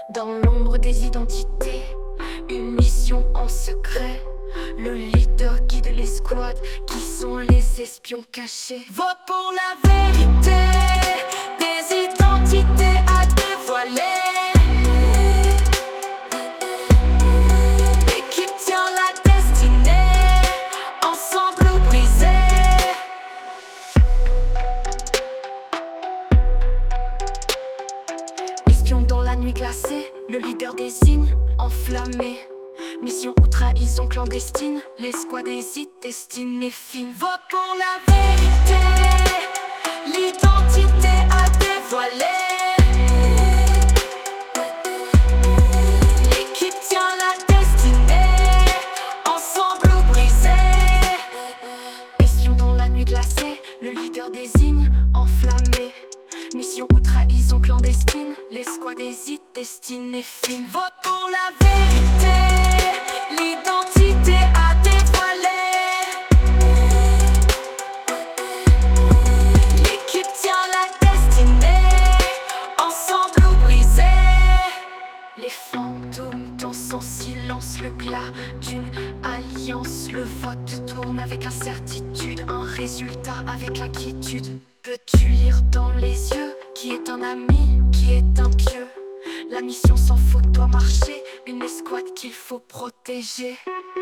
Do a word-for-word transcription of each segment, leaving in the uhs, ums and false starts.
Dans l'ombre des identités, une mission en secret. Le leader guide l'escouade, qui sont les espions cachés. Vote pour la vérité, des identités à dévoiler. L'équipe tient la destinée, ensemble ou brisé. Espion dans la nuit glacée, le leader désigne enflammé. Mission ou trahison clandestine, l'escouade hésite, destinée fine. Vote pour la vérité, l'identité à dévoiler. L'équipe tient la destinée, ensemble ou brisé. Espion dans la nuit glacée, le leader désigne enflammé. Mission ou trahison clandestine, l'escouade hésite, destinée fine. Vote pour la vérité, l'identité à dévoiler. L'équipe tient la destinée, ensemble ou brisé. Les fantômes dansent en silence le glas d'une alliance. Le vote tourne avec incertitude, un résultat avec inquiétude. Peux-tu lire dans les yeux qui est un ami, qui est un pieux? La mission sans faute doit marcher, une escouade qu'il faut protéger.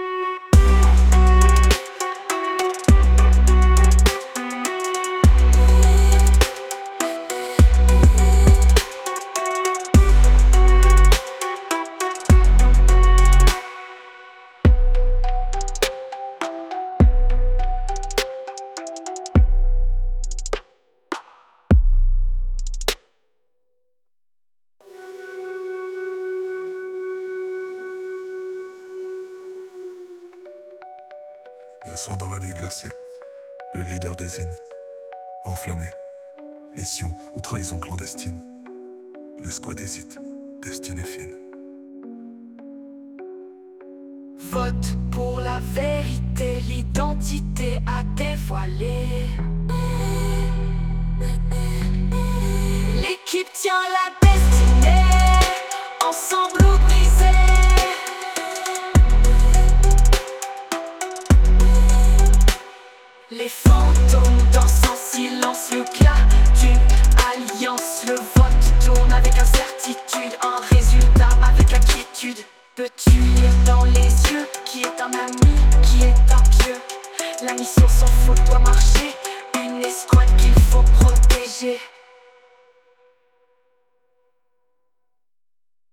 Le sang dans la nuit glacée, le leader désigne enflammé. Mission ou trahison clandestine, l'escouade hésite, destinée fine. Vote pour la vérité, l'identité à dévoiler. L'équipe tient la destinée, ensemble ou brisé. Les fantômes dansent en silence le glas d'une alliance. Le vote tourne avec incertitude, un résultat avec inquiétude. Peux-tu lire dans les yeux qui est un ami, qui est un pieux? La mission sans faute doit marcher, une escouade